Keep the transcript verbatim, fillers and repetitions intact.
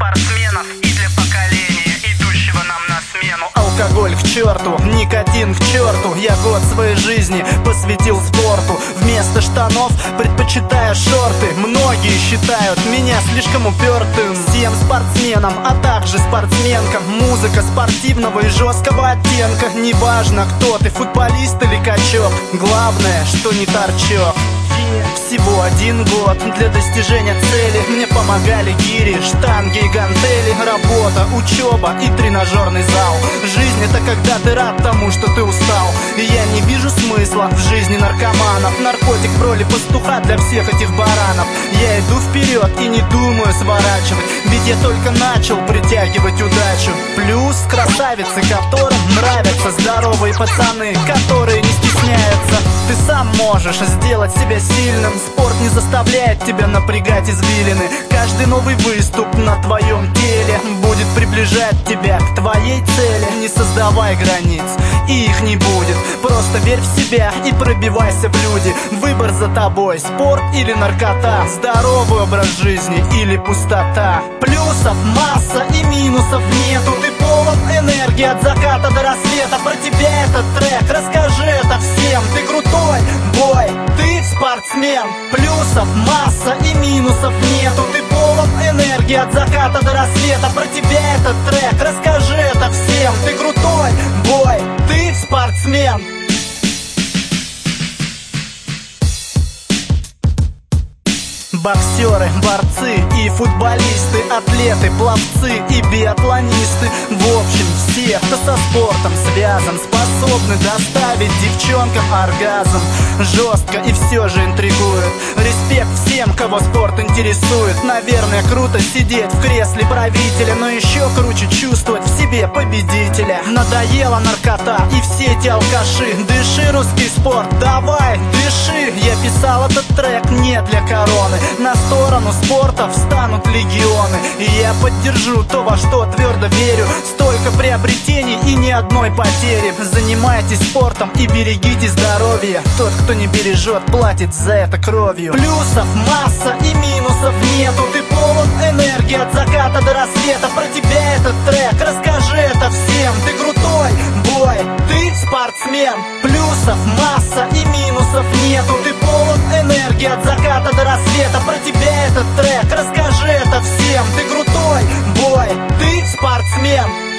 спортсменов и для поколения, идущего нам на смену. Алкоголь к черту, никотин к черту. Я год своей жизни посвятил спорту. Вместо штанов предпочитаю шорты. Многие считают меня слишком упертым. Всем спортсменам, а также спортсменкам музыка спортивного и жесткого оттенка. Неважно, кто ты, футболист или качок, главное, что не торчок. Всего один год для достижения цели. Мне помогали гири, штанги и гантели. Работа, учеба и тренажерный зал. Жизнь — это когда ты рад тому, что ты устал. И я не вижу смысла в жизни наркоманов. Наркотик в роли пастуха для всех этих баранов. Я иду вперед и не думаю сворачивать, ведь я только начал притягивать удачу. Плюс красавицы, которым нравятся здоровые пацаны, которые не стесняются. Ты сам можешь сделать себя сильным. Спорт не заставляет тебя напрягать извилины. Каждый новый выступ на твоем теле будет приближать тебя к твоей цели. Не создавай границ, и их не будет. Просто верь в себя и пробивайся в люди. Выбор за тобой: спорт или наркота, здоровый образ жизни или пустота. Плюсов масса и минусов нету. Ты полон энергии от заката до рассвета. Про тебя этот трек, расскажи это всем. Ты крутой бой, ты спортсмен. Плюсов масса и минусов нету. Ты полон энергии от заката до рассвета. Про тебя этот трек, расскажи это всем. Ты крутой бой, ты спортсмен. Боксеры, борцы и футболисты, атлеты, пловцы и биатлонисты. В общем, все, кто со спортом связан, способны доставить девчонкам оргазм. Жестко и все же интригует. Респект всем, кого спорт интересует. Наверное, круто сидеть в кресле правителя, но еще круче чувствовать в себе победителя. Надоела наркота и все эти алкаши. Дыши, русский спорт, давай, дыши. Я писал этот трек не для короны. На сторону спорта встанут легионы, и я поддержу то, во что твердо верю. Столько приобретений и ни одной потери. Занимайтесь спортом и берегите здоровье. Тот, кто не бережет, платит за это кровью. Плюсов масса и минусов нету. Ты полон энергии от заката до рассвета. Про тебя этот трек, расскажи это всем. Ты крутой бой, ты спортсмен. Плюсов масса и минусов нету. Ты полон энергии от заката до рассвета. Про тебя этот трек, расскажи это всем. Ты крутой бой, ты спортсмен.